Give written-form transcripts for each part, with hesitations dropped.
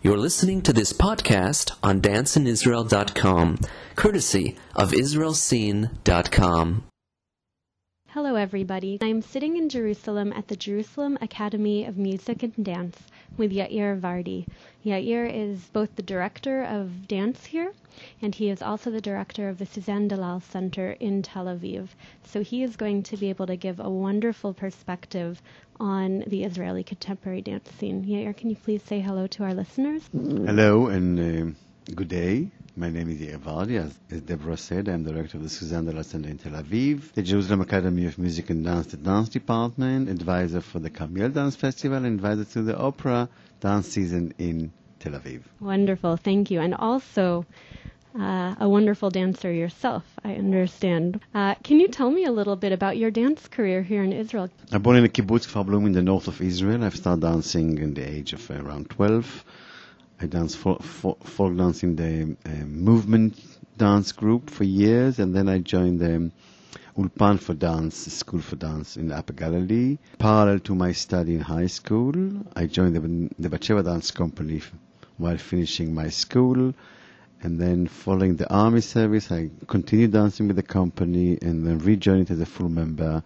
You're listening to this podcast on danceinisrael.com, courtesy of israelscene.com. Hello everybody. I'm sitting in Jerusalem at the Jerusalem Academy of Music and Dance with Yair Vardi. Yair is both the director of dance here, and he is also the director of the Suzanne Dalal Center in Tel Aviv. So he is going to be able to give a wonderful perspective on the Israeli contemporary dance scene. Yair, can you please say hello to our listeners? Hello and good day. My name is Yair Vardi. As Deborah said, I'm director of the Suzanne Dalal Center in Tel Aviv, the Jerusalem Academy of Music and Dance, the dance department, advisor for the Carmiel Dance Festival, and advisor to the opera dance season in Tel Aviv. Wonderful, thank you. And also a wonderful dancer yourself, I understand. Can you tell me a little bit about your dance career here in Israel? I'm born in a kibbutz Kfar Blum in the north of Israel. I've started dancing in the age of around 12. I danced folk dance in the movement dance group for years, and then I joined the Ulpan for Dance, School for Dance in the Upper Galilee. Parallel to my study in high school, I joined the Bat Sheva Dance Company while finishing my school, and then following the army service, I continued dancing with the company and then rejoined as a full member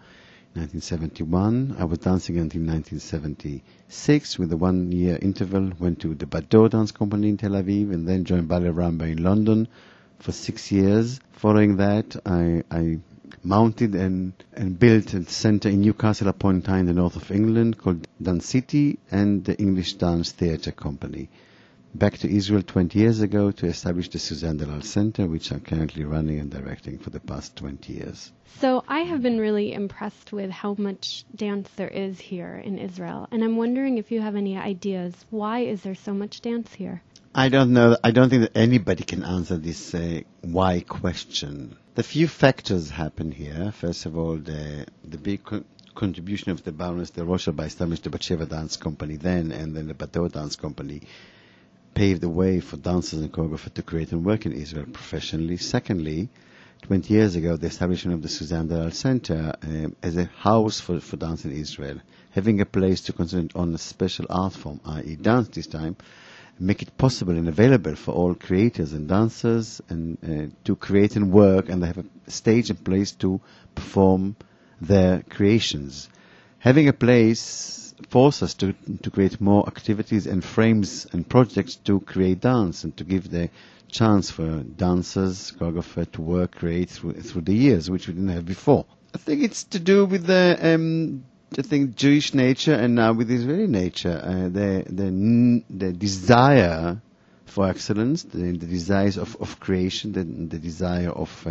1971. I was dancing until 1976 with a 1-year interval. Went to the Bador Dance Company in Tel Aviv and then joined Ballet Ramba in London for 6 years. Following that, I mounted and built a center in Newcastle upon Tyne in the north of England called Dance City and the English Dance Theatre Company. Back to Israel 20 years ago to establish the Suzanne Dalal Center, which I'm currently running and directing for the past 20 years. So I have been really impressed with how much dance there is here in Israel. And I'm wondering if you have any ideas. Why is there so much dance here? I don't know. I don't think that anybody can answer this why question. The few factors happen here. First of all, the big contribution of the Baroness de Rothschild by establishing the Bat Sheva Dance Company then, and then the Bador Dance Company, paved the way for dancers and choreographers to create and work in Israel professionally. Secondly, 20 years ago, the establishment of the Suzanne Dalal Center as a house for dance in Israel, having a place to concentrate on a special art form, i.e. dance this time, make it possible and available for all creators and dancers and to create and work, and they have a stage and place to perform their creations. Having a place force us to create more activities and frames and projects to create dance and to give the chance for dancers, choreographers to work, create through the years, which we didn't have before. I think it's to do with the Jewish nature and now with Israeli nature, the desire for excellence, the desires of creation, the desire of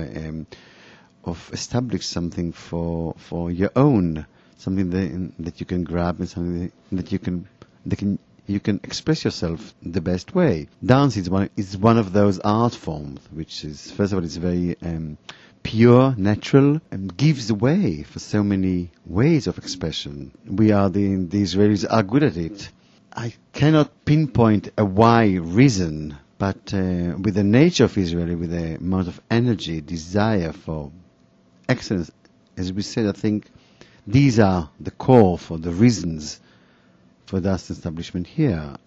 establish something for your own. Something that you can grab and something that you can express yourself the best way. Dance is one of those art forms, which is, first of all, it's very pure, natural, and gives way for so many ways of expression. The Israelis are good at it. I cannot pinpoint a why reason, but with the nature of Israel, with the amount of energy, desire for excellence, as we said, I think these are the core for the reasons for dance establishment here.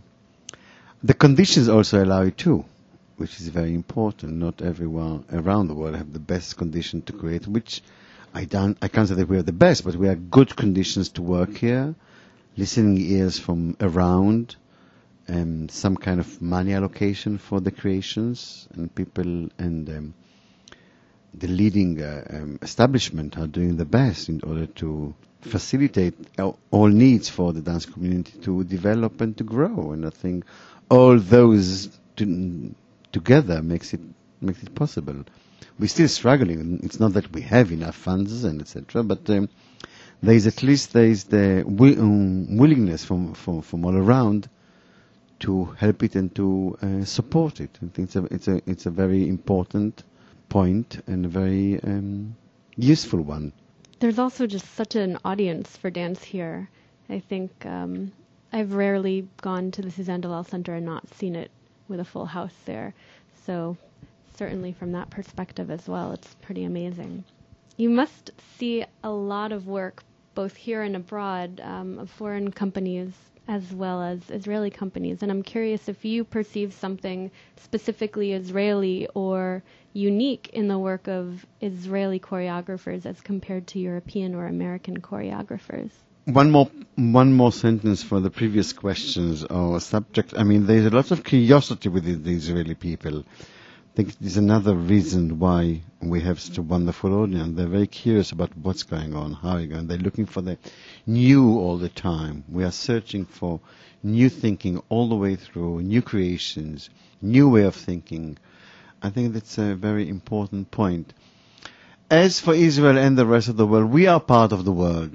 The conditions also allow it too, which is very important. Not everyone around the world have the best condition to create, which I can't say that we are the best, but we are good conditions to work here. Listening ears from around, some kind of money allocation for the creations, and people and the leading establishment are doing the best in order to facilitate all needs for the dance community to develop and to grow. And I think all those together makes it possible. We're still struggling. It's not that we have enough funds and etc. But there is the willingness from all around to help it and to support it. I think it's a very important point and a very useful one. There's also just such an audience for dance here. I think I've rarely gone to the Suzanne Dalal Center and not seen it with a full house there. So certainly from that perspective as well, it's pretty amazing. You must see a lot of work both here and abroad of foreign companies as well as Israeli companies. And I'm curious if you perceive something specifically Israeli or unique in the work of Israeli choreographers as compared to European or American choreographers. One more sentence for the previous questions or subject. I mean, there's a lot of curiosity within the Israeli people. I think there's another reason why we have such a wonderful audience. They're very curious about what's going on, how it's going. They're looking for the new all the time. We are searching for new thinking all the way through, new creations, new way of thinking. I think that's a very important point. As for Israel and the rest of the world, we are part of the world.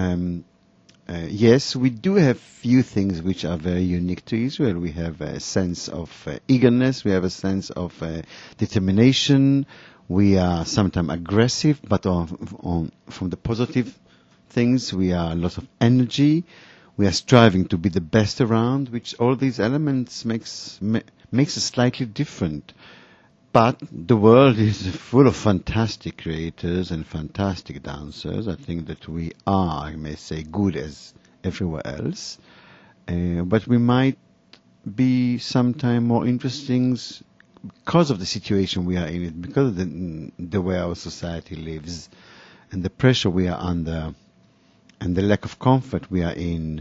Yes, we do have few things which are very unique to Israel. We have a sense of eagerness. We have a sense of determination. We are sometimes aggressive, but from the positive things, we are a lot of energy. We are striving to be the best around, which all these elements makes us slightly different. But the world is full of fantastic creators and fantastic dancers. I think that we are, I may say, good as everywhere else. But we might be sometime more interesting because of the situation we are in, because of the way our society lives and the pressure we are under and the lack of comfort we are in.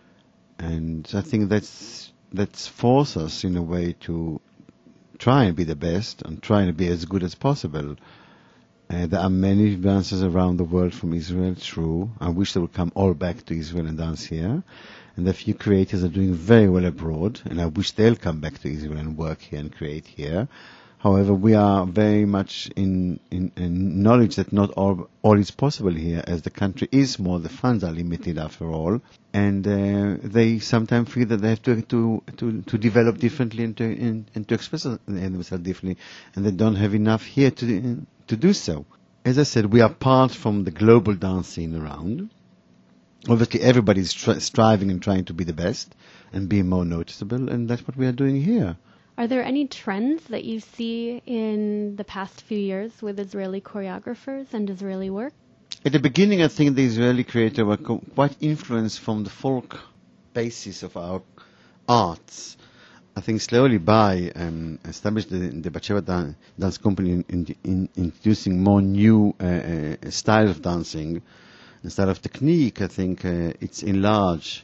And I think that's forced us in a way to try and be the best and try and be as good as possible. There are many dancers around the world from Israel, true. I wish they would come all back to Israel and dance here. And a few creators are doing very well abroad, and I wish they'll come back to Israel and work here and create here. However, we are very much in knowledge that not all is possible here, as the country is small, the funds are limited after all, and they sometimes feel that they have to develop differently and to express themselves differently, and they don't have enough here to do so. As I said, we are part from the global dance scene around. Obviously, everybody is striving and trying to be the best and be more noticeable, and that's what we are doing here. Are there any trends that you see in the past few years with Israeli choreographers and Israeli work? At the beginning, I think the Israeli creators were quite influenced from the folk basis of our arts. I think slowly by established the Batsheva dance company in introducing more new style of dancing, style of technique, I think it's enlarged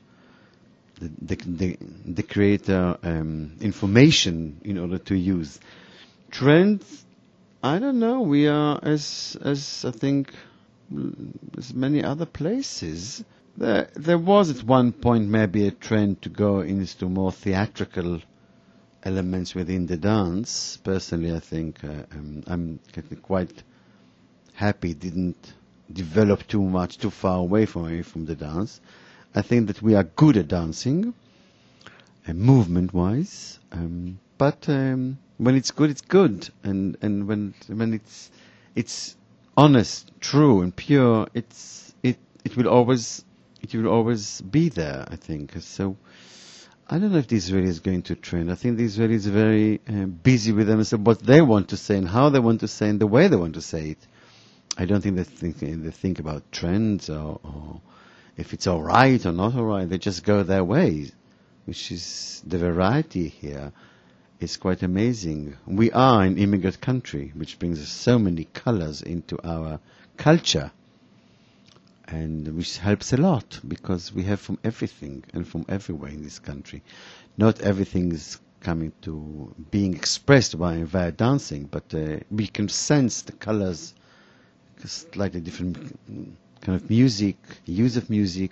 the creator information in order to use. Trends, I don't know. We are as I think as many other places. There was at one point maybe a trend to go into more theatrical elements within the dance. Personally, I think I'm quite happy it didn't develop too far away from the dance. I think that we are good at dancing, movement-wise, but when it's good, it's good, and when it's honest, true, and pure, it will always be there. I think so. I don't know if the Israeli is going to trend. I think the Israeli is very busy with them, so what they want to say and how they want to say and the way they want to say it. I don't think they think about trends or if it's all right or not all right. They just go their way, which is the variety here is quite amazing. We are an immigrant country, which brings so many colors into our culture, and which helps a lot because we have from everything and from everywhere in this country. Not everything is coming to being expressed via dancing, but we can sense the colors, slightly different kind of music, use of music,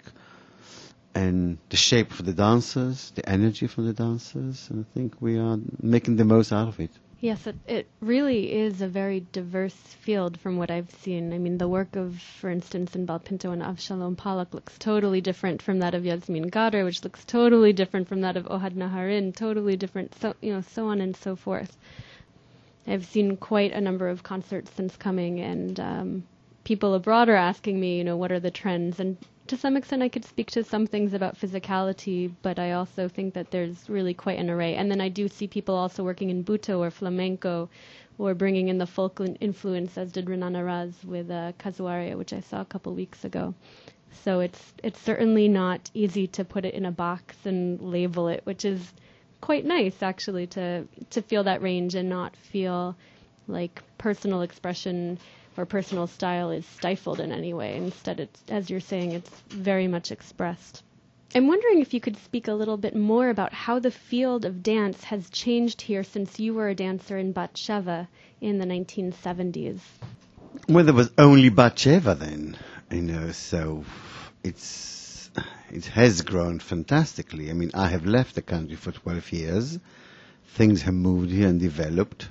and the shape of the dancers, the energy from the dancers, and I think we are making the most out of it. Yes, it really is a very diverse field from what I've seen. I mean, the work of, for instance, in Balpinto and Avshalom Palak looks totally different from that of Yasmin Gadar, which looks totally different from that of Ohad Naharin, totally different, so on and so forth. I've seen quite a number of concerts since coming, and people abroad are asking me, what are the trends? And to some extent I could speak to some things about physicality, but I also think that there's really quite an array. And then I do see people also working in Buto or flamenco or bringing in the folk influence, as did Renan Araz with Kazuaria, which I saw a couple weeks ago. So it's certainly not easy to put it in a box and label it, which is quite nice actually to feel that range and not feel like personal expression or personal style is stifled in any way. Instead, it's, as you're saying, it's very much expressed. I'm wondering if you could speak a little bit more about how the field of dance has changed here since you were a dancer in Bat Sheva in the 1970s. Well, there was only Bat Sheva then, so it has grown fantastically. I mean, I have left the country for 12 years. Things have moved here and developed.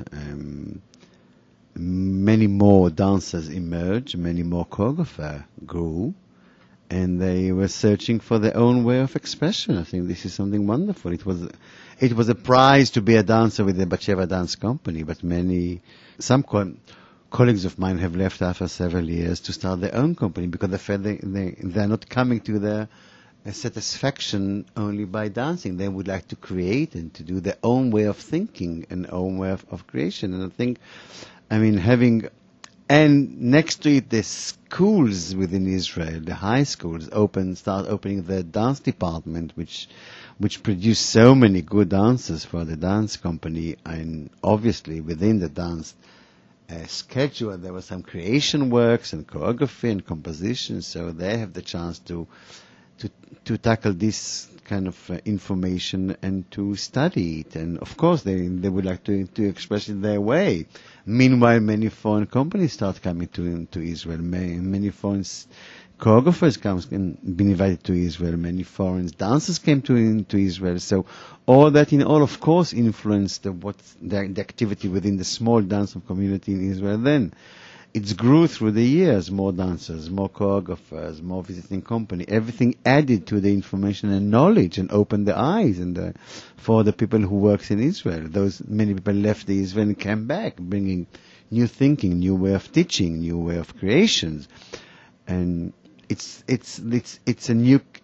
Many more dancers emerged, many more choreographers grew, and they were searching for their own way of expression. I think this is something wonderful. It was a prize to be a dancer with the Bat Sheva Dance Company, but some colleagues of mine have left after several years to start their own company because they felt they're not coming to their satisfaction only by dancing. They would like to create and to do their own way of thinking and own way of creation. And I think, and next to it, the schools within Israel, the high schools, start opening their dance department, which produce so many good dancers for the dance company. And obviously, within the dance schedule, there were some creation works and choreography and composition, so they have the chance to tackle this kind of information and to study it. And of course, they would like to express it their way. Meanwhile, many foreign companies start coming to Israel. Many foreign choreographers been invited to Israel. Many foreign dancers came to Israel. So all that of course, influenced the activity within the small dance community in Israel then. It grew through the years, more dancers, more choreographers, more visiting company. Everything added to the information and knowledge and opened the eyes for the people who works in Israel. Many people left Israel and came back, bringing new thinking, new way of teaching, new way of creations. And it's a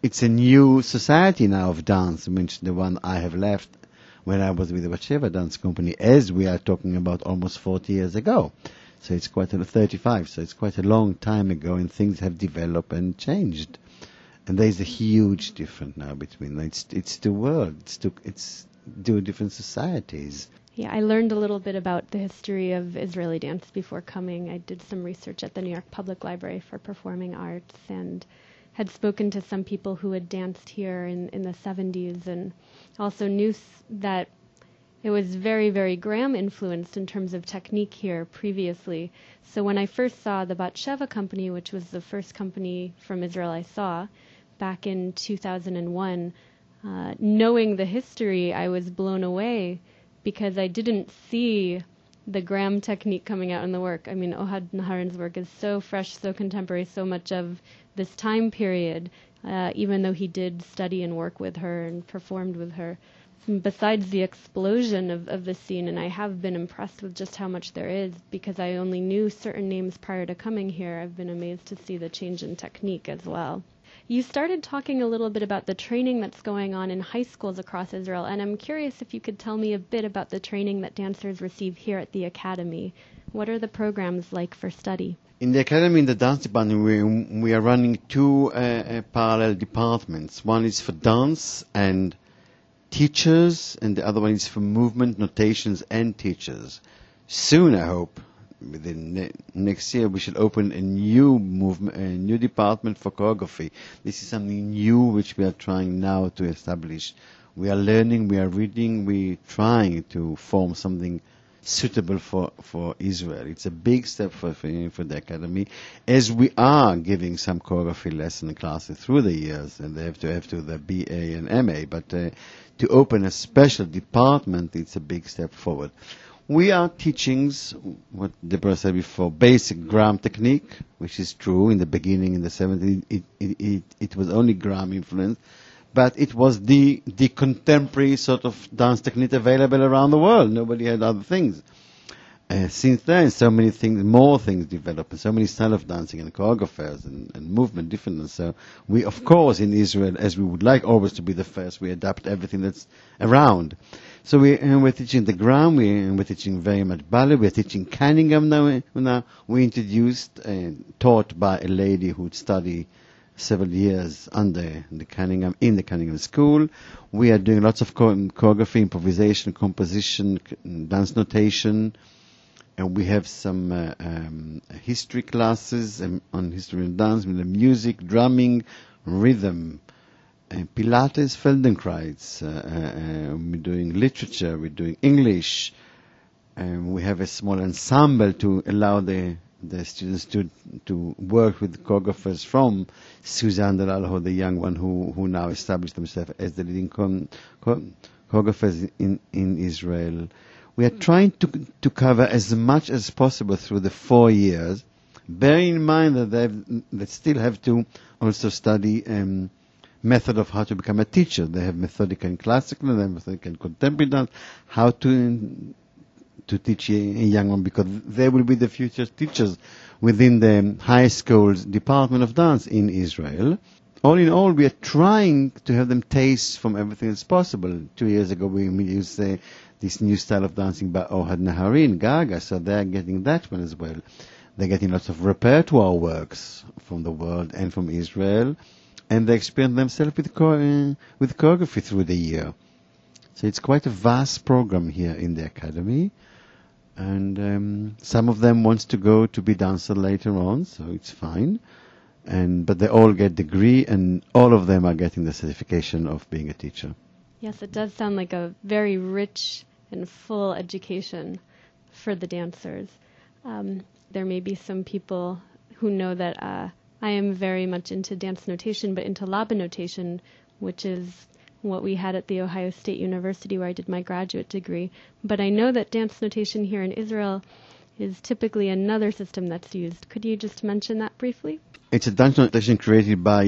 new society now of dance, which the one I have left when I was with the Bat Sheva Dance Company, as we are talking about almost 40 years ago. So it's 35, so it's quite a long time ago, and things have developed and changed. And there is a huge difference now between, it's two worlds, it's two different societies. Yeah, I learned a little bit about the history of Israeli dance before coming. I did some research at the New York Public Library for Performing Arts and had spoken to some people who had danced here in the 70s, and also knew that it was very, very Graham influenced in terms of technique here previously. So when I first saw the Bat Sheva company, which was the first company from Israel I saw back in 2001, knowing the history, I was blown away because I didn't see the Graham technique coming out in the work. I mean, Ohad Naharin's work is so fresh, so contemporary, so much of this time period, even though he did study and work with her and performed with her. Besides the explosion of the scene, and I have been impressed with just how much there is, because I only knew certain names prior to coming here, I've been amazed to see the change in technique as well. You started talking a little bit about the training that's going on in high schools across Israel, and I'm curious if you could tell me a bit about the training that dancers receive here at the Academy. What are the programs like for study? In the Academy, in the dance department, we are running two parallel departments. One is for dance and teachers, and the other one is for movement, notations, and teachers. Soon, I hope, within next year, we should open a new department for choreography. This is something new which we are trying now to establish. We are learning, we are reading, we are trying to form something suitable for Israel. It's a big step for the Academy, as we are giving some choreography lesson classes through the years, and they have to the BA and MA, but to open a special department, it's a big step forward. We are teaching, what Deborah said before, basic Graham technique, which is true. In the beginning, in the 70s, it was only Graham influence, but it was the contemporary sort of dance technique available around the world. Nobody had other things. Since then, so many things, more things developed, and so many styles of dancing and choreographers and movement different. So we, of course, in Israel, as we would like always to be the first, we adapt everything that's around. So we're teaching the Graham, we're teaching very much ballet, we're teaching Cunningham now. We introduced, taught by a lady who studied several years under the Cunningham, in the Cunningham School. We are doing lots of choreography, improvisation, composition, dance notation, and we have some history classes on history and dance, with the music, drumming, rhythm, Pilates, Feldenkrais. We're doing literature, we're doing English, and we have a small ensemble to allow the students to work with choreographers from Suzanne Delalho, the young one who now established themselves as the leading choreographers in Israel. We are trying to cover as much as possible through the 4 years, bearing in mind that they still have to also study method of how to become a teacher. They have methodical and classical, and they have methodical and contemporary dance, how to teach a young one, because they will be the future teachers within the high school's Department of Dance in Israel. All in all, we are trying to have them taste from everything that's possible. 2 years ago, we used this new style of dancing by Ohad Naharin, Gaga, so they're getting that one as well. They're getting lots of repertoire works from the world and from Israel, and they experience themselves with choreography through the year. So it's quite a vast program here in the Academy. And some of them wants to go to be dancer later on, so it's fine. But they all get degree, and all of them are getting the certification of being a teacher. Yes, it does sound like a very rich and full education for the dancers. There may be some people who know that I am very much into dance notation, but into Laban notation, which is what we had at The Ohio State University, where I did my graduate degree. But I know that dance notation here in Israel is typically another system that's used. Could you just mention that briefly? It's a dance notation created by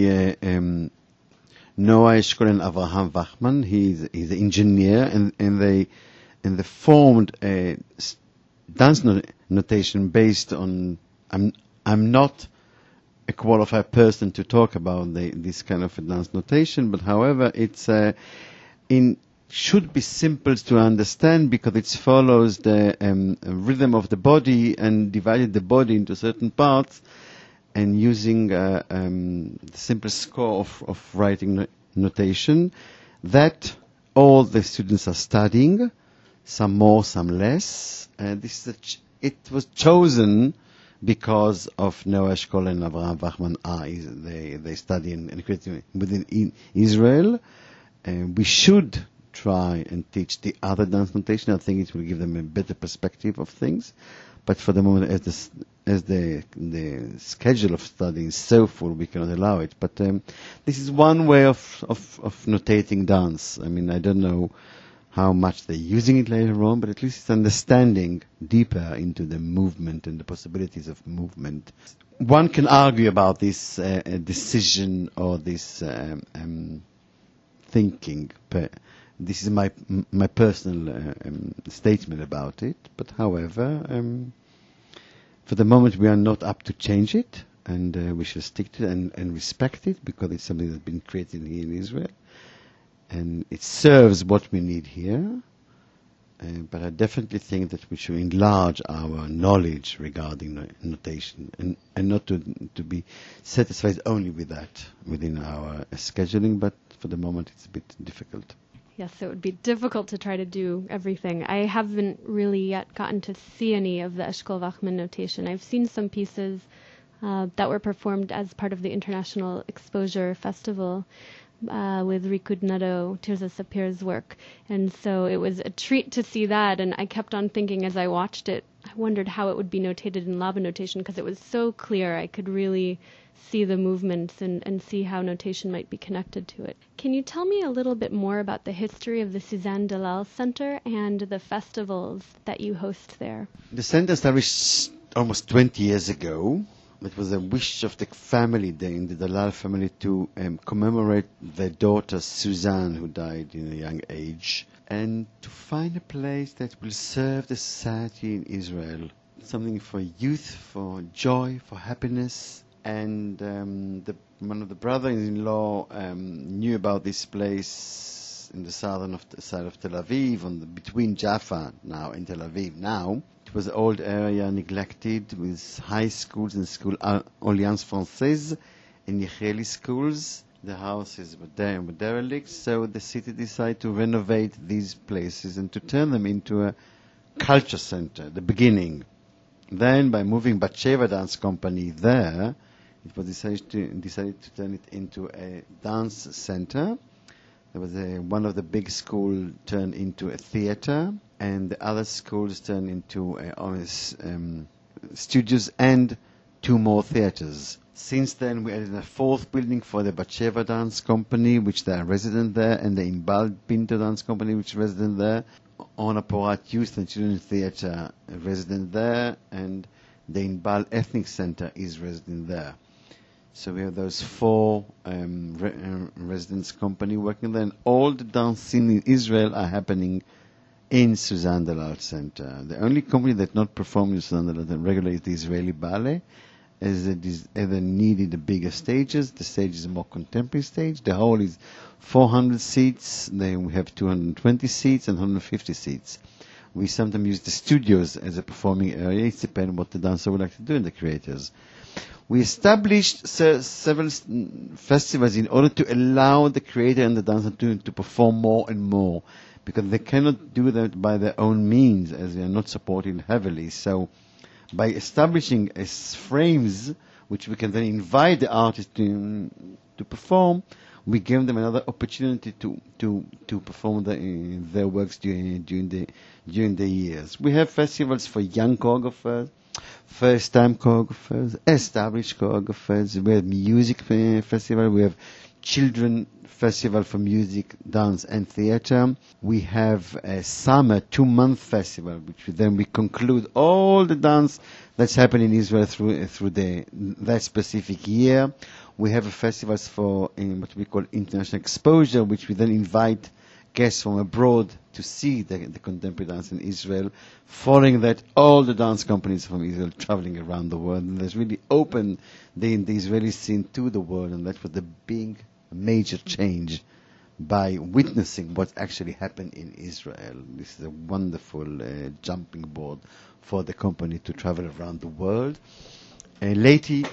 Noah Eshkol and Avraham Wachman. He's an engineer, and they formed a dance notation based on. I'm not a qualified person to talk about this kind of a dance notation, but however, it's should be simple to understand, because it follows the rhythm of the body and divided the body into certain parts, and using the simple score of writing notation that all the students are studying, some more, some less. It was chosen because of Noah Eshkol and Avraham Wachman. They study and create within Israel. We should try and teach the other dance notation. I think it will give them a better perspective of things. But for the moment, as the schedule of study is so full, we cannot allow it. But this is one way of notating dance. I mean, I don't know how much they're using it later on, but at least it's understanding deeper into the movement and the possibilities of movement. One can argue about this decision or this thinking, but this is my personal statement about it. But however, for the moment we are not up to change it, and we should stick to it and respect it, because it's something that's been created here in Israel. And it serves what we need here, but I definitely think that we should enlarge our knowledge regarding notation, and not to be satisfied only with that within our scheduling, but for the moment it's a bit difficult. Yes, it would be difficult to try to do everything. I haven't really yet gotten to see any of the Eshkol Wachman notation. I've seen some pieces that were performed as part of the International Exposure Festival, with Rikud Nado, Tirza Sapir's work. And so it was a treat to see that, and I kept on thinking as I watched it, I wondered how it would be notated in Laban notation, because it was so clear. I could really see the movements and see how notation might be connected to it. Can you tell me a little bit more about the history of the Suzanne Dalal Center and the festivals that you host there? The center established almost 20 years ago. It was a wish of the family, the Dalal family, to commemorate their daughter Suzanne, who died in a young age, and to find a place that will serve the society in Israel. Something for youth, for joy, for happiness. And one of the brothers-in-law knew about this place in the southern side of Tel Aviv, between Jaffa now and Tel Aviv now. It was an old area, neglected, with high schools and school Alliance Française, in Yecheli schools. The houses were derelict, so the city decided to renovate these places and to turn them into a culture center, the beginning. Then, by moving Batsheva Dance Company there, it was decided to turn it into a dance center. There was one of the big schools turned into a theater, and the other schools turned into studios and 2 more theaters. Since then, we added a 4th building for the Batsheva Dance Company, which they are resident there, and the Inbal Pinto Dance Company, which is resident there. Orna Porat Youth and Children's Theatre resident there, and the Inbal Ethnic Center is resident there. So we have those 4 residence company working there, and all the dance scene in Israel are happening in Suzanne Dalal Center. The only company that not performs in Suzanne Dalal regularly is the Israeli Ballet, as it is either needed the bigger stages. The stage is a more contemporary stage. The hall is 400 seats. Then we have 220 seats and 150 seats. We sometimes use the studios as a performing area. It depends on what the dancer would like to do and the creators. We established several festivals in order to allow the creator and the dancer to perform more and more, because they cannot do that by their own means, as they are not supported heavily. So by establishing frames which we can then invite the artist to perform, we give them another opportunity to perform their works during the years. We have festivals for young choreographers, first-time choreographers, established choreographers. We have music festival. We have children festival for music, dance, and theater. We have a summer 2-month festival, which then we conclude all the dance that's happening in Israel through that specific year. We have festivals for what we call international exposure, which we then invite guests from abroad to see the contemporary dance in Israel. Following that, all the dance companies from Israel traveling around the world, and there's really opened the Israeli scene to the world, and that was the big major change by witnessing what actually happened in Israel. This is a wonderful jumping board for the company to travel around the world. Lately,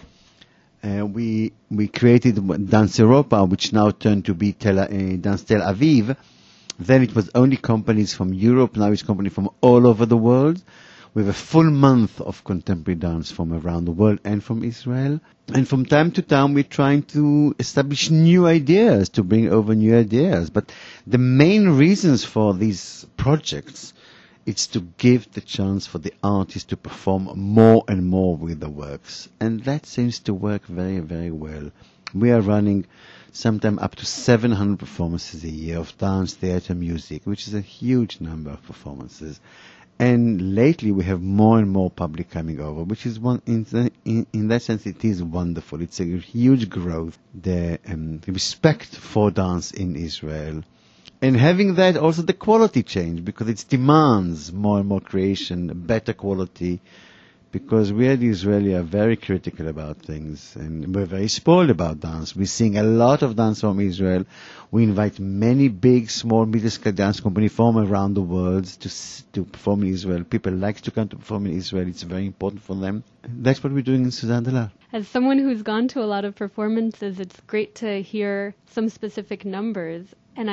we created Dance Europa, which now turned to be Dance Tel Aviv. Then it was only companies from Europe. Now it's companies from all over the world. We have a full month of contemporary dance from around the world and from Israel. And from time to time, we're trying to establish new ideas, to bring over new ideas. But the main reasons for these projects is to give the chance for the artist to perform more and more with the works. And that seems to work very, very well. We are running sometimes up to 700 performances a year of dance, theater, music, which is a huge number of performances. And lately we have more and more public coming over, which is in that sense it is wonderful. It's a huge growth, the respect for dance in Israel. And having that, also the quality change, because it demands more and more creation, better quality, because we at Israeli are very critical about things, and we're very spoiled about dance. We're seeing a lot of dance from Israel. We invite many big, small, middle-scale dance companies from around the world to perform in Israel. People like to come to perform in Israel. It's very important for them. That's what we're doing in Suzanne Dalal. As someone who's gone to a lot of performances, it's great to hear some specific numbers. And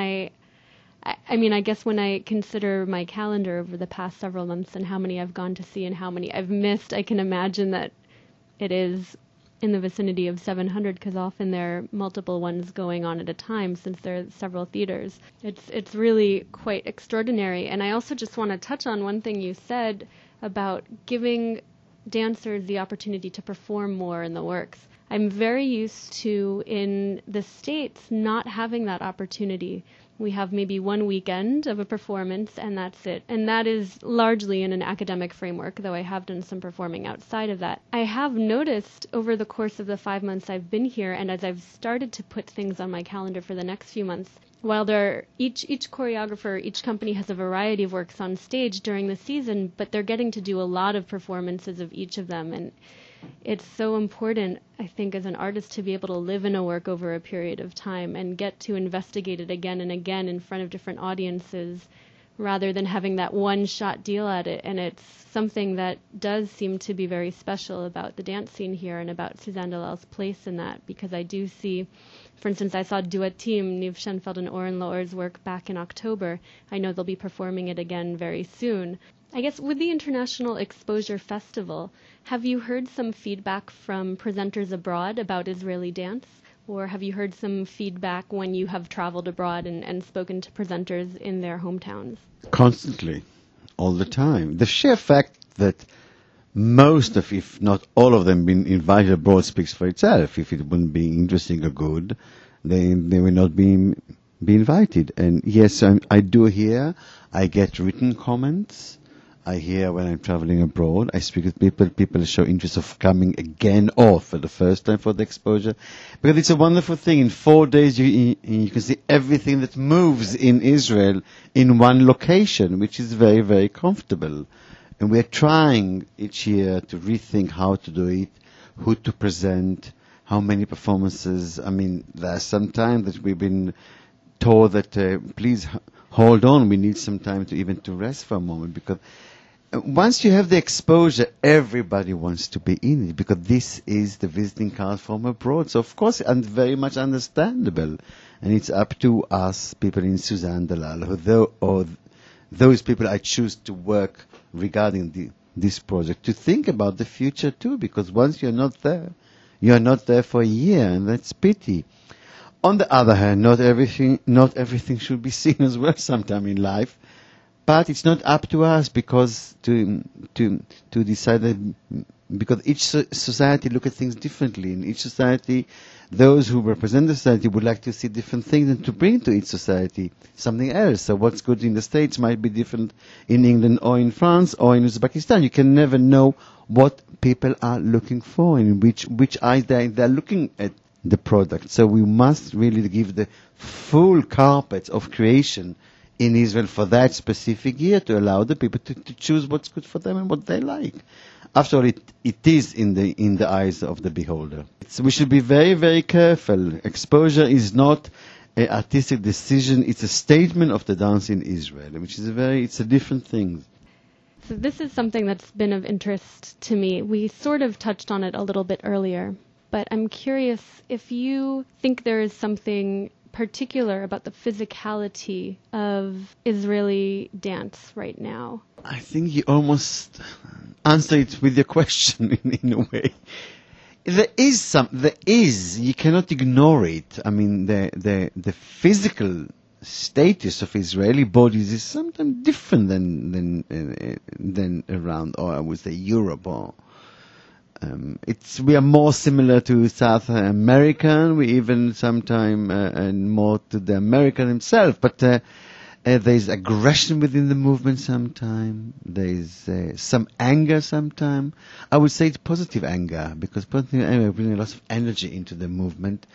I mean, I guess when I consider my calendar over the past several months and how many I've gone to see and how many I've missed, I can imagine that it is in the vicinity of 700, because often there are multiple ones going on at a time since there are several theaters. It's really quite extraordinary. And I also just want to touch on one thing you said about giving dancers the opportunity to perform more in the works. I'm very used to, in the States, not having that opportunity. We have maybe one weekend of a performance, and that's it. And that is largely in an academic framework, though I have done some performing outside of that. I have noticed over the course of the 5 months I've been here, and as I've started to put things on my calendar for the next few months, while each choreographer, each company has a variety of works on stage during the season, but they're getting to do a lot of performances of each of them. And it's so important, I think, as an artist to be able to live in a work over a period of time and get to investigate it again and again in front of different audiences rather than having that one-shot deal at it. And it's something that does seem to be very special about the dance scene here and about Suzanne Dalel's place in that, because I do see, for instance, I saw Duetim, Niv Schenfeld and Oren Loer's work back in October. I know they'll be performing it again very soon. I guess with the International Exposure Festival, have you heard some feedback from presenters abroad about Israeli dance? Or have you heard some feedback when you have traveled abroad and spoken to presenters in their hometowns? Constantly, all the time. The sheer fact that most of, if not all of them, been invited abroad speaks for itself. If it wouldn't be interesting or good, they will not be invited. And yes, I do hear, I get written comments. I hear when I'm traveling abroad, I speak with people show interest of coming again or for the first time for the exposure. Because it's a wonderful thing. In 4 days you can see everything that moves in Israel in one location, which is very, very comfortable. And we're trying each year to rethink how to do it, who to present, how many performances. I mean, there's some time that we've been told that please hold on, we need some time to rest for a moment, because once you have the exposure, everybody wants to be in it, because this is the visiting card from abroad. So, of course, and very much understandable. And it's up to us, people in Suzanne Dalel, or those people I choose to work regarding this project, to think about the future too, because once you're not there for a year, and that's pity. On the other hand, not everything should be seen as well sometime in life. But it's not up to us, because to decide that, because each society look at things differently. In each society, those who represent the society would like to see different things and to bring to each society something else. So what's good in the States might be different in England or in France or in Uzbekistan. You can never know what people are looking for, and which eyes they're looking at the product. So we must really give the full carpet of creation in Israel for that specific year, to allow the people to choose what's good for them and what they like. After all, it is in the eyes of the beholder. We should be very, very careful. Exposure is not an artistic decision. It's a statement of the dance in Israel, which is it's a different thing. So this is something that's been of interest to me. We sort of touched on it a little bit earlier, but I'm curious if you think there is something particular about the physicality of Israeli dance right now. I think you almost answered it with your question in a way. There is, you cannot ignore it. I mean, the physical status of Israeli bodies is sometimes different than around, or I would say Europe, or we are more similar to South American. We even sometimes and more to the American himself. But there's aggression within the movement sometimes. There's some anger sometimes. I would say it's positive anger, because positive anger brings a lot of energy into the movement.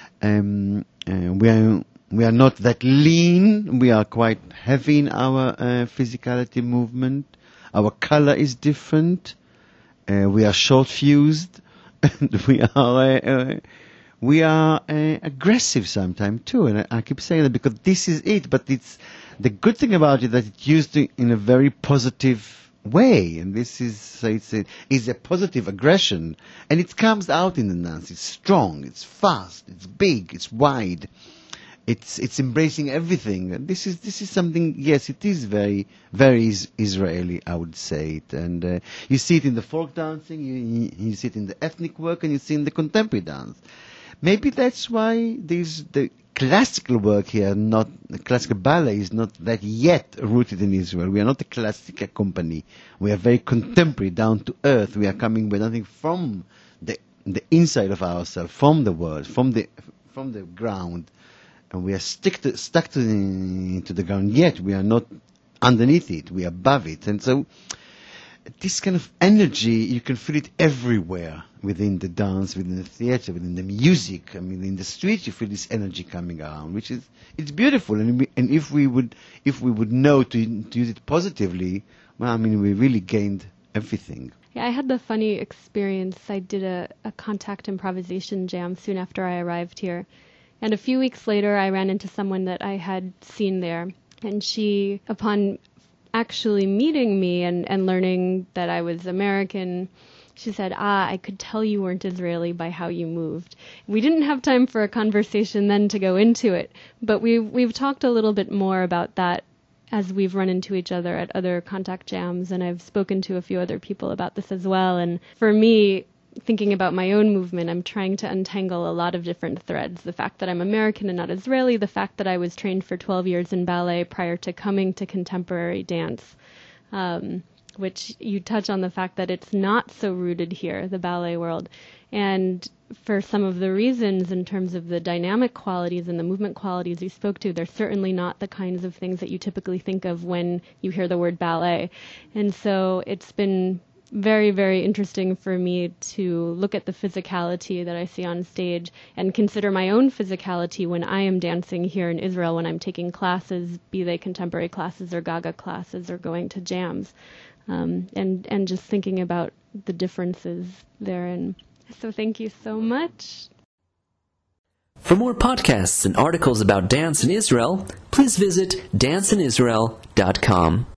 We are not that lean. We are quite heavy in our physicality movement. Our color is different. We are short-fused, and we are aggressive sometimes too. And I keep saying that because this is it. But it's the good thing about it that it's used in a very positive way, and this is it's a positive aggression, and it comes out in the dance. It's strong, it's fast, it's big, it's wide. It's embracing everything. And this is something. Yes, it is very, very Israeli, I would say it. And you see it in the folk dancing, you see it in the ethnic work, and you see it in the contemporary dance. Maybe that's why the classical work here, not the classical ballet, is not that yet rooted in Israel. We are not a classical company. We are very contemporary, down to earth. We are coming with nothing from the inside of ourselves, from the world, from the ground. And we are stuck to the ground, yet we are not underneath it, we are above it. And so this kind of energy, you can feel it everywhere, within the dance, within the theater, within the music. I mean, in the street you feel this energy coming around, it's beautiful. And if we would know to use it positively, well, I mean, we really gained everything. Yeah, I had the funny experience. I did a contact improvisation jam soon after I arrived here. And a few weeks later, I ran into someone that I had seen there. And she, upon actually meeting me and learning that I was American, she said, I could tell you weren't Israeli by how you moved. We didn't have time for a conversation then to go into it, but we've talked a little bit more about that as we've run into each other at other contact jams, and I've spoken to a few other people about this as well. And for me, thinking about my own movement, I'm trying to untangle a lot of different threads. The fact that I'm American and not Israeli, the fact that I was trained for 12 years in ballet prior to coming to contemporary dance, which you touch on the fact that it's not so rooted here, the ballet world. And for some of the reasons in terms of the dynamic qualities and the movement qualities you spoke to, they're certainly not the kinds of things that you typically think of when you hear the word ballet. And so it's been very, very interesting for me to look at the physicality that I see on stage and consider my own physicality when I am dancing here in Israel, when I'm taking classes, be they contemporary classes or Gaga classes or going to jams, and just thinking about the differences therein. So thank you so much. For more podcasts and articles about dance in Israel, please visit danceinisrael.com.